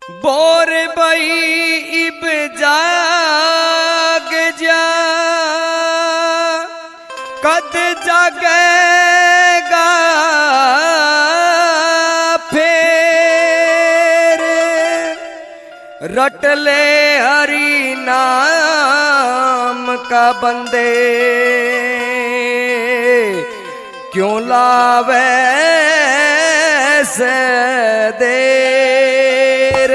Bore बई इब जाग जा कद जागेगा फेर रट ले हरि नाम का बंदे क्यों लावे से देर।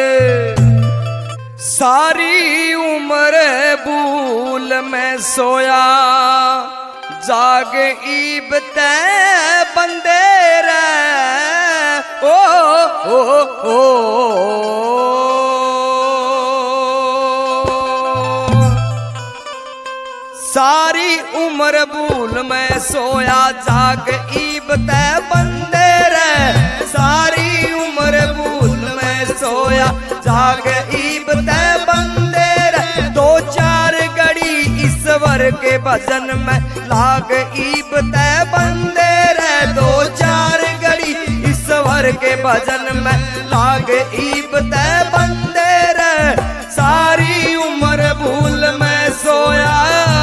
सारी उम्र भूल में सोया जाग ईब ते बंदे रे ओ सारी उम्र भूल में सोया जाग ईब ते बंदे रे। सारी उम्र भूल में सोया जाग ईब ते बंदे रे। दो चार घड़ी ईश्वर के भजन में लाग ईब ते बंदे रे। दो चार घड़ी ईश्वर के भजन में लाग ईब ते बंदे रे। सारी उम्र भूल में सोया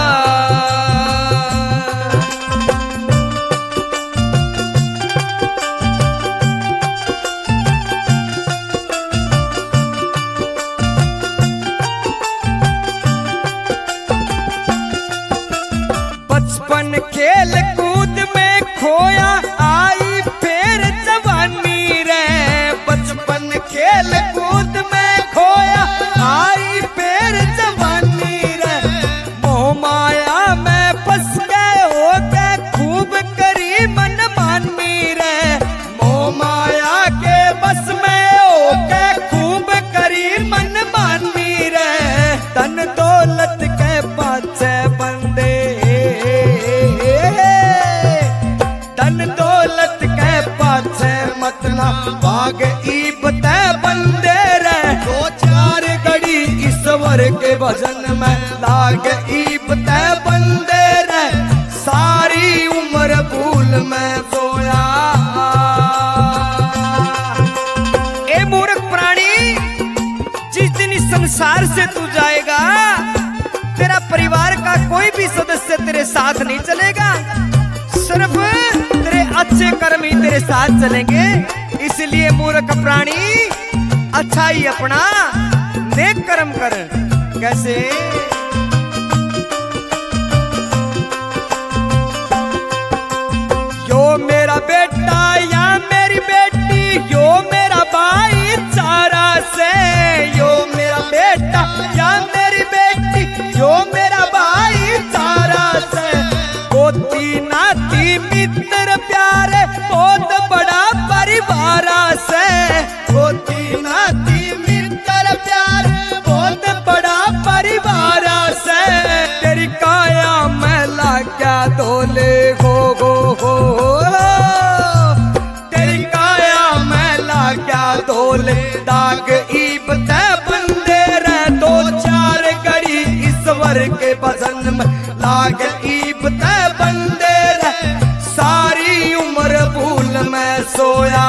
खेल कूद में खोया आई फिर जवानी रे। बचपन खेल कूद में खोया आई फिर जवानी रे। मोह माया में फंस गए हो गए खूब करी मनमानी रे। मोह माया के बस में हो गए खूब करी मनमानी रे। धन दौलत के पाछे बंदे दौलत के पाछे मतला भाग ईब ते बंदे रे। दो चार घड़ी ईश्वर के भजन में लाग ईब ते बंदे रे। सारी उम्र भूल में सोया। ए मूर्ख प्राणी, जिस दिन इस संसार से तू जाएगा तेरा परिवार का कोई भी सदस्य तेरे साथ नहीं चलेगा। सिर्फ तेरे अच्छे कर्म ही तेरे साथ चलेंगे। इसलिए मूर्ख प्राणी अच्छा ही अपना नेक कर्म कर। कैसे? यो मेरा बेटा या मेरी बेटी यो मेरा भाईचारा से। यो मेरा बेटा या मेरी बेटी यो मेरा भाईचारा से। पोती नाती मित्र प्यारे बहुत बड़ा परिवार से। पोती नाती मित्र प्यारे बहुत बड़ा परिवार से। तेरी काया में लाग्या धोले गो तेरी काया में लाग्या धोले दाग ईब ते बंदे रे। दो चार घड़ी ईश्वर के भजन में लाग ईब ते बंदे रे। सारी उम्र भूल में सोया।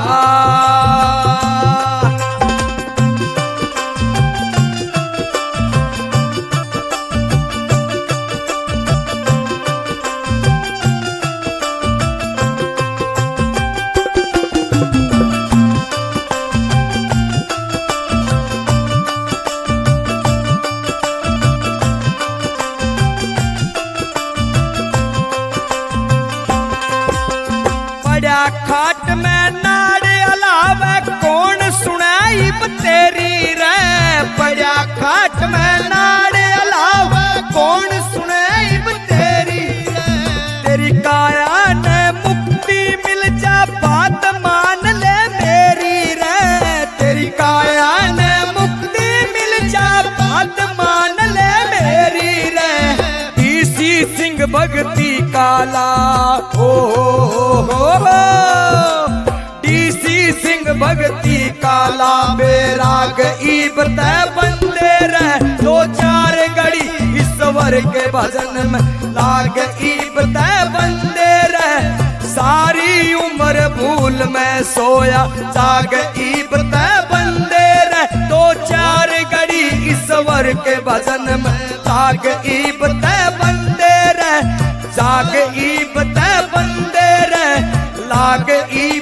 खाट में नाड़ अलावे कौन सुनाई तेरी रे। बड़ा खाट में नाड़ अलावे कौन सुनाई तेरी रे। तेरी काया ने मुक्ति मिल जा बात मान ले मेरी रे। तेरी काया ने मुक्ति मिल जा बात मान ले मेरी रे। डीसी सिंह भगती काला डीसी सिंह भगती काला बेराग ईब ते बंदे रे। दो चार घड़ी ईश्वर के भजन में लाग ईब ते बंदे रे। सारी उम्र भूल में सोया जाग ईब ते बंदे रे। सरवर के भजन में जाग ईब ते बंदे रे, जाग ईब ते बंदे रे, लाग ईब